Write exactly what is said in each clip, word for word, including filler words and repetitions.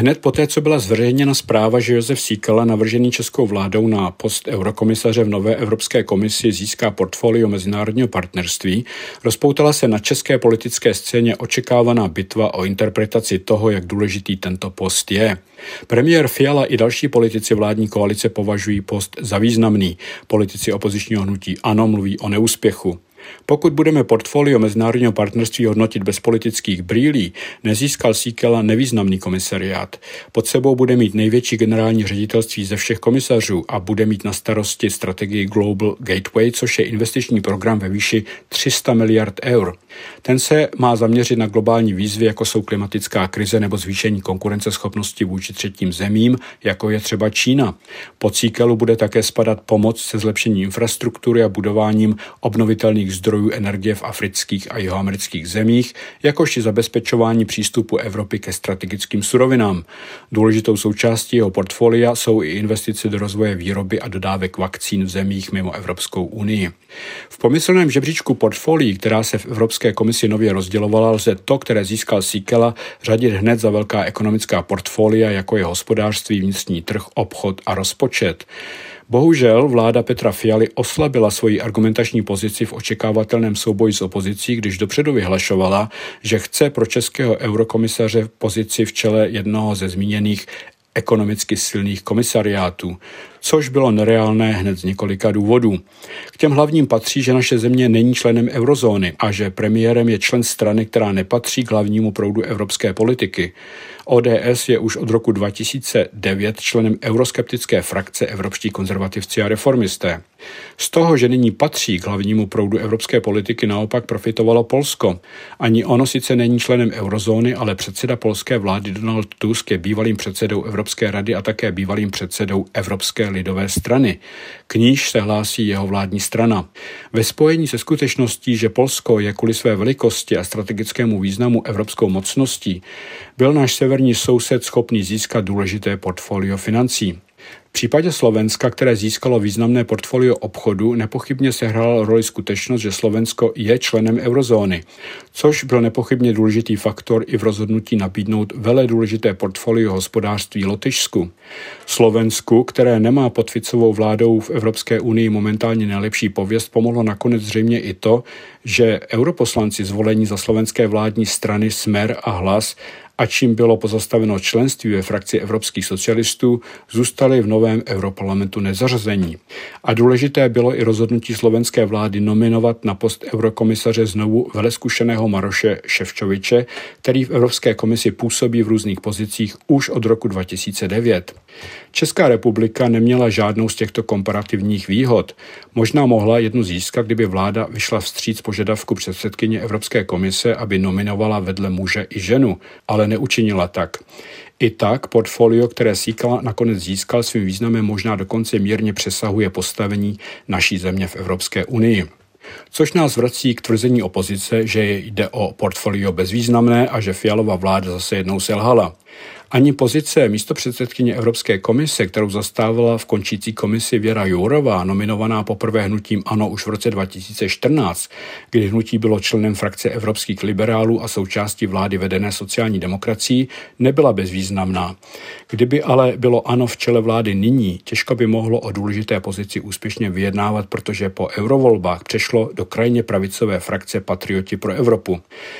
Hned poté, co byla zveřejněna zpráva, že Josef Síkela, navržený českou vládou na post eurokomisaře v nové Evropské komisi, získá portfolio mezinárodního partnerství, rozpoutala se na české politické scéně očekávaná bitva o interpretaci toho, jak důležitý tento post je. Premiér Fiala i další politici vládní koalice považují post za významný. Politici opozičního hnutí ANO mluví o neúspěchu. Pokud budeme portfolio mezinárodního partnerství hodnotit bez politických brýlí, nezískal Síkela nevýznamný komisariát. Pod sebou bude mít největší generální ředitelství ze všech komisařů a bude mít na starosti strategii Global Gateway, což je investiční program ve výši tři sta miliard eur. Ten se má zaměřit na globální výzvy, jako jsou klimatická krize nebo zvýšení konkurenceschopnosti vůči třetím zemím, jako je třeba Čína. Pod Síkelu bude také spadat pomoc se zlepšením infrastruktury a budováním obnovitelných zdrojů energie v afrických a jihoamerických zemích, jakož i zabezpečování přístupu Evropy ke strategickým surovinám. Důležitou součástí jeho portfolia jsou i investice do rozvoje výroby a dodávek vakcín v zemích mimo Evropskou unii. V pomyslném žebříčku portfolií, která se v Evropské komisi nově rozdělovala, lze to, které získal Síkela, řadit hned za velká ekonomická portfolia, jako je hospodářství, vnitřní trh, obchod a rozpočet. Bohužel vláda Petra Fialy oslabila svoji argumentační pozici v očekávatelném souboji s opozicí, když dopředu vyhlašovala, že chce pro českého eurokomisaře pozici v čele jednoho ze zmíněných ekonomicky silných komisariátů, což bylo nereálné hned z několika důvodů. K těm hlavním patří, že naše země není členem eurozóny a že premiérem je člen strany, která nepatří k hlavnímu proudu evropské politiky. O D S je už od roku dva tisíce devět členem euroskeptické frakce Evropští konzervativci a reformisté. Z toho, že nyní patří k hlavnímu proudu evropské politiky, naopak profitovalo Polsko. Ani ono sice není členem eurozóny, ale předseda polské vlády Donald Tusk je bývalým předsedou Evropské rady a také bývalým předsedou Evropské lidové strany. K níž se hlásí jeho vládní strana. Ve spojení se skutečností, že Polsko je kvůli své velikosti a strategickému významu evropskou mocností, byl náš severní soused schopný získat důležité portfolio financí. V případě Slovenska, které získalo významné portfolio obchodu, nepochybně sehrála roli skutečnost, že Slovensko je členem eurozóny, což byl nepochybně důležitý faktor i v rozhodnutí nabídnout vele důležité portfolio hospodářství Lotyšsku. Slovensku, které nemá pod Ficovou vládou v Evropské unii momentálně nejlepší pověst, pomohlo nakonec zřejmě i to, že europoslanci zvolení za slovenské vládní strany Smer a Hlas, a čím bylo pozastaveno členství ve frakci evropských socialistů, zůstali v novém europarlamentu nezařazení. A důležité bylo i rozhodnutí slovenské vlády nominovat na post eurokomisaře znovu velezkušeného Maroše Šefčoviče, který v Evropské komisi působí v různých pozicích už od roku dva tisíce devět. Česká republika neměla žádnou z těchto komparativních výhod. Možná mohla jednu získat, kdyby vláda vyšla vstříc požadavku předsedkyně Evropské komise, aby nominovala vedle muže i ženu, ale neučinila tak. I tak portfolio, které Síkela nakonec získal, svým významem možná dokonce mírně přesahuje postavení naší země v Evropské unii. Což nás vrací k tvrzení opozice, že jde o portfolio bezvýznamné a že Fialova vláda zase jednou selhala. Ani pozice místopředsedkyně Evropské komise, kterou zastávala v končící komisi Věra Jourová, nominovaná poprvé hnutím ANO už v roce dva tisíce čtrnáct, kdy hnutí bylo členem frakce evropských liberálů a součástí vlády vedené sociální demokracií, nebyla bezvýznamná. Kdyby ale bylo ANO v čele vlády nyní, těžko by mohlo o důležité pozici úspěšně vyjednávat, protože po eurovolbách přešlo do krajně pravicové frakce Patrioti pro Evropu.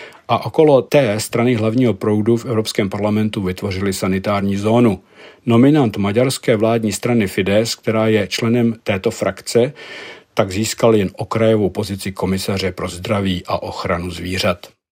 A okolo té strany hlavního proudu v Evropském parlamentu vytvořili sanitární zónu. Nominant maďarské vládní strany Fidesz, která je členem této frakce, tak získal jen okrajovou pozici komisaře pro zdraví a ochranu zvířat.